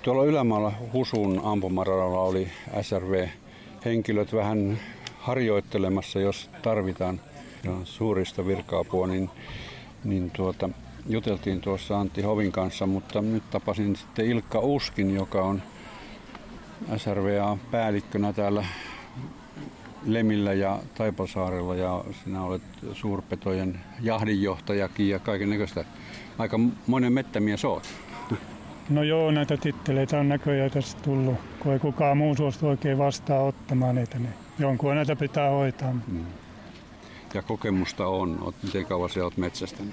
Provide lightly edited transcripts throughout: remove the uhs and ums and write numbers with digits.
Tuolla ylämaalla Husun ampumaradalla oli SRV-henkilöt vähän harjoittelemassa, jos tarvitaan suurista virka-apua, niin juteltiin tuossa Antti Hovin kanssa, mutta nyt tapasin sitten Ilkka Uskin, joka on SRVA-päällikkönä täällä Lemillä ja Taipalsaarella, ja sinä olet suurpetojen jahdinjohtajakin ja kaiken näköistä. Aika monen mettämies oot. No joo, näitä titteleitä on näköjään tässä tullut, kun ei kukaan muu suostu oikein ottamaan niitä, niin jonkun näitä pitää hoitaa. Ja kokemusta on. Miten kauan sä oot metsästänyt?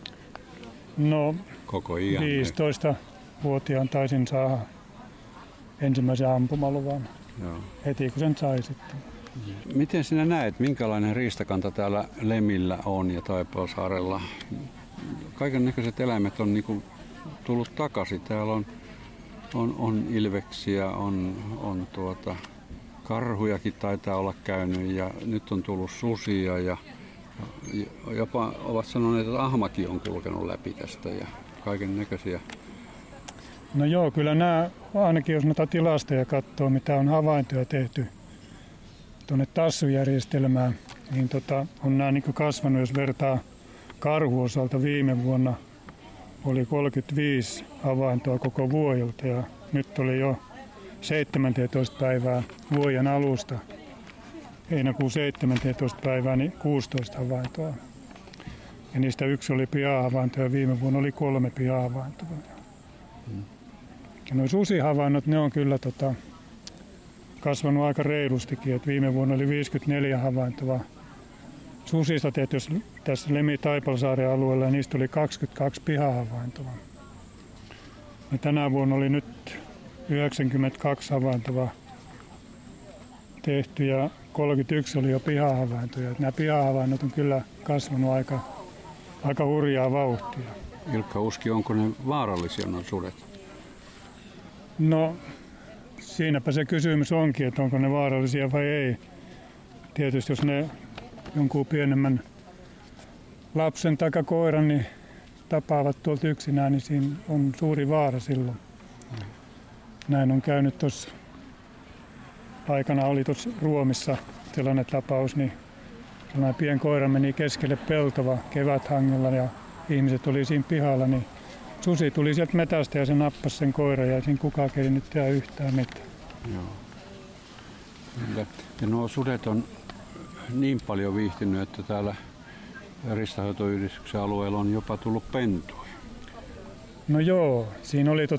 No, koko iän. 15-vuotiaan taisin saada ensimmäisen ampumaluvan. Joo. Heti kun sen sai sitten. Miten sinä näet, minkälainen riistakanta täällä Lemillä on ja Taipalsaarella? Kaiken näköiset eläimet on niinku tullut takaisin. Täällä on ilveksiä, on karhujakin taitaa olla käynyt ja nyt on tullut susia ja jopa ovat sanoneet, että ahmakin on kulkenut läpi tästä ja kaiken näköisiä. No joo, kyllä nämä, ainakin jos noita tilastoja katsoo, mitä on havaintoja tehty tuonne tassujärjestelmään, niin on nämä niin kasvanut, jos vertaa karhuosalta viime vuonna oli 35 havaintoa koko vuodelta ja nyt oli jo 17 päivää vuoden alusta. Heinäkuun 17 päivää, niin 16 havaintoa. Ja niistä yksi oli piahavainto ja viime vuonna oli 3 piahavaintoa. Ja nuo susihavainnot, ne on kyllä kasvanut aika reilustikin. Et viime vuonna oli 54 havaintoa susista tehty tässä Lemi-Taipalsaaren alueella ja niistä oli 22 pihahavaintoa. Ja tänä vuonna oli nyt 92 havaintoa tehty ja 31 oli jo pihahavaintoja. Nämä pihahavainnot on kyllä kasvanut aika hurjaa vauhtia. Ilkka Uski, onko ne vaarallisia nuo sudet? No, siinäpä se kysymys onkin, että onko ne vaarallisia vai ei. Tietysti jos ne jonkun pienemmän lapsen tai koiran niin tapaavat tuolta yksinään, niin siinä on suuri vaara silloin. Näin on käynyt tuossa aikana oli tuossa Ruomissa sellainen tapaus, niin sellainen pien koira meni keskelle peltoa keväthangella ja ihmiset oli siinä pihalla, niin susi tuli sieltä metästä ja se nappasi sen koiran ja siinä kukaan ei nyt tehdä yhtään mitään. Joo. Ja nuo sudet on niin paljon viihtynyt, että täällä riistanhoitoyhdistyksen alueella on jopa tullut pentuja. No joo, siinä oli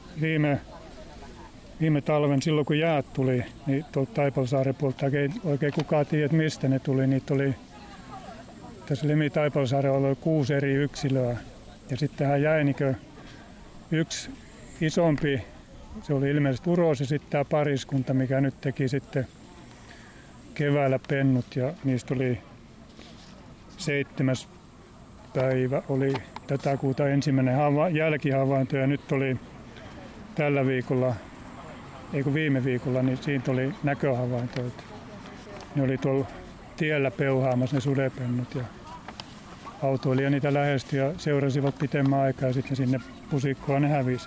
viime talven silloin kun jäät tuli, niin tuolta Taipalsaaren puolta ei oikein kukaan tiedä mistä ne tuli. Niitä oli tässä Lemi-Taipalsaarella oli 6 eri yksilöä ja sittenhän jäi yksi isompi, se oli ilmeisesti uros ja sitten tämä pariskunta, mikä nyt teki sitten keväällä pennut ja niistä oli 7. päivä oli tätä kuuta ensimmäinen jälkihavainto ja nyt oli tällä viikolla, viime viikolla, niin siitä oli näköhavaintoja. Ne oli tuolla tiellä peuhaamassa ne sudepennut ja autoilija niitä lähestyi ja seurasivat pitemmän aikaa ja sitten sinne pusikkoon ne hävisi.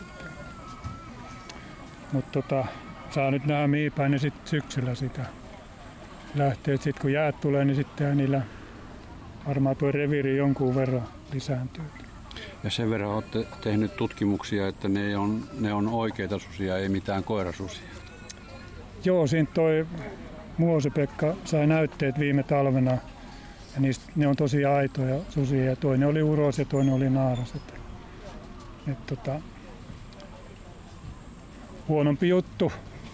Mutta saa nyt nähdä mihin päin ne sitten syksyllä sitä lähtee. Sitten kun jäät tulee, niin sitten niillä varmaan tuo reviiri jonkun verran lisääntyy. Ja sen verran olette tehnyt tutkimuksia, että ne on oikeita susia, ei mitään koirasusia. Joo, siinä toi Muose-Pekka sai näytteet viime talvena. Ja ne on tosi aitoja susia ja toinen oli uros ja toinen oli naaras. Huonompi juttu.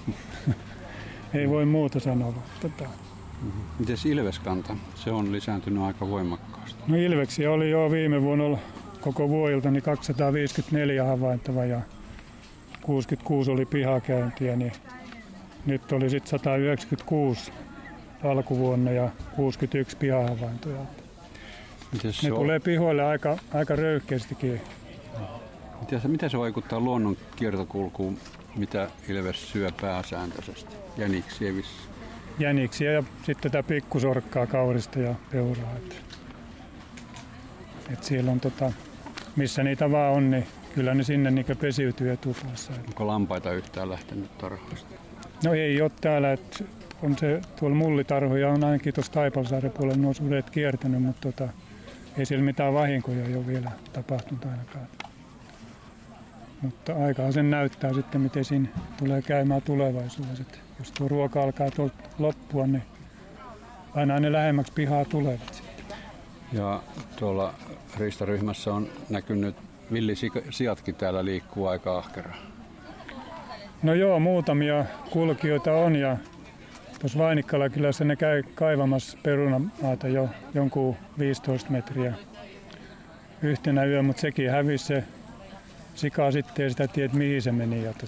Ei voi muuta sanoa. Mites ilveskanta? Se on lisääntynyt aika voimakkaasti. No ilveksiä oli jo viime vuonna koko vuodelta niin 254 havaintoa ja 66 oli pihakäyntiä. Niin nyt oli sitten 196 alkuvuonna ja 61 pihahavaintoja. Ne tulee pihoille aika röyhkeästikin. Mitä se vaikuttaa luonnon kiertokulkuun, mitä ilves syö pääsääntöisesti? Jäniksiä vissiin? Jäniksiä ja sitten tätä pikkusorkkaa, kaurista ja peuraa. Et siellä on missä niitä vaan on, niin kyllä ne sinne niin pesiytyy etupäässä. Onko lampaita yhtään lähtenyt tarhoista? No ei ole täällä, että on se tuolla mullitarhoja on ainakin tuossa Taipalsaaren puolella nuo sudet kiertänyt, mutta ei siellä mitään vahinkoja ole vielä tapahtunut ainakaan. Mutta aikaa sen näyttää sitten, miten siinä tulee käymään tulevaisuudessa. Jos tuo ruoka alkaa tuolta loppua, niin aina ne lähemmäksi pihaa tulevat sitten. Ja tuolla riistaryhmässä on näkynyt villisijatkin täällä liikkuu aika ahkeraan. No joo, muutamia kulkijoita on ja tuossa Vainikkala kylässä ne käy kaivamassa perunamaata jo jonkun 15 metriä yhtenä yö, mutta sekin hävisi se sika sitten ei sitä tiedä, mihin se meni. Ja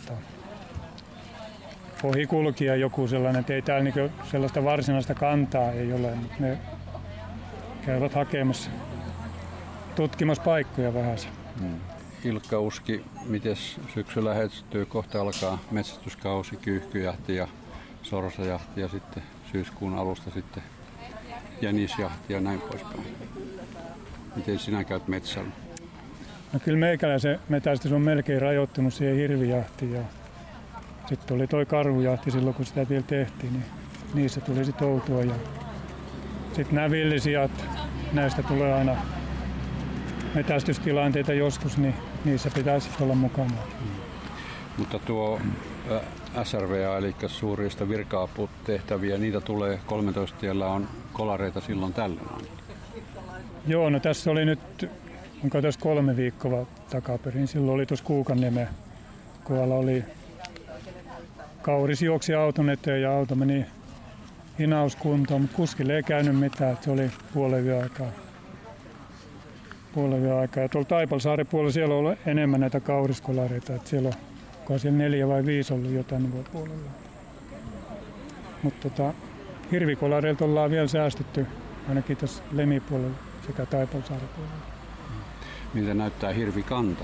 ohi kulkija joku sellainen, että ei täällä niinku sellaista varsinaista kantaa ei ole, mutta ne käyvät hakemassa, tutkimassa paikkoja vähän. Ilkka Uski, miten syksyllä lähestyy? Kohta alkaa metsästyskausi, kyyhkyjahti ja sorsajahti ja sitten syyskuun alusta sitten jänisjahti ja näin poispäin. Miten sinä käyt metsällä? No kyllä meikäläisen metästys on melkein rajoittunut siihen hirvijahtiin ja sitten oli toi karhujahti silloin kun sitä vielä tehtiin, niin niissä tuli sitten outoa ja sitten nämä villisijat, näistä tulee aina metästystilanteita joskus, niin niissä pitää sitten olla mukana. Mutta tuo SRVA, eli suurista virka-aputehtäviä, niitä tulee 13 tiellä on kolareita silloin tällöin. Joo, no tässä oli nyt, onko tässä 3 viikkoa takaperin, silloin oli tuossa Kuukanniemen kohdalla oli kauris juoksi auton eteen ja auto meni hinauskuntoon, mutta kuskille ei käynyt mitään, että se oli puolen yön aikaa. Ja tuolla Taipalsaaren puolella siellä on enemmän näitä kauriskolareita, että siellä on siellä 4 vai 5 ollut jotain puolella. Mutta hirvikolareilta ollaan vielä säästetty, ainakin tässä Lemipuolella sekä Taipalsaaren puolella. Miltä näyttää hirvikanta?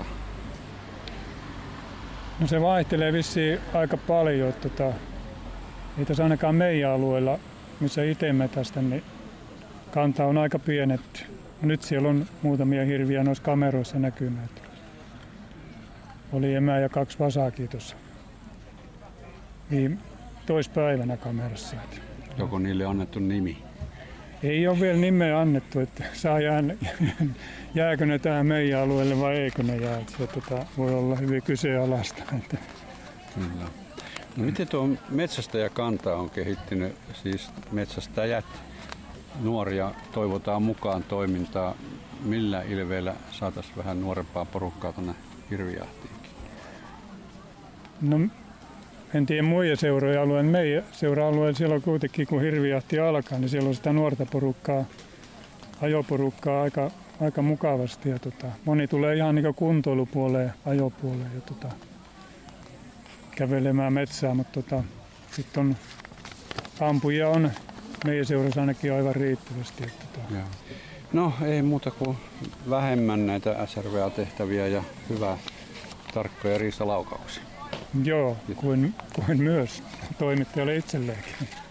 No se vaihtelee vissiin aika paljon. Ei tässä ainakaan meidän alueella, missä itse metästän, niin kanta on aika pienet. Nyt siellä on muutamia hirviä noissa kameroissa näkymään. Oli emää ja 2 vasaakin tuossa toispäivänä kamerassa. Joko niille annettu nimi? Ei ole vielä nimeä annettu, että jääkö ne tähän meidän alueelle vai eikö ne jää. Se voi olla hyvin kyseenalaista. Kyllä. No miten tuo metsästäjäkanta on kehittynyt, siis metsästäjät, nuoria toivotaan mukaan toimintaa. Millä ilveellä saataisiin vähän nuorempaa porukkaa tuonne hirvijahtiinkin? No en tiedä muiden seurojen alueen. Meidän seura-alueella siellä on kuitenkin, kun hirvijahti alkaa, niin siellä on sitä nuorta porukkaa, ajoporukkaa aika mukavasti. Ja moni tulee ihan niin kuntoilupuoleen, ajopuoleen ja kävelemään metsään, mutta sitten on ampujia on meidän seurassa ainakin aivan riittävästi. No ei muuta kuin vähemmän näitä SRVA-tehtäviä ja hyvää tarkkoja riistalaukauksia. Joo, kuin myös toimittajalle itselleenkin.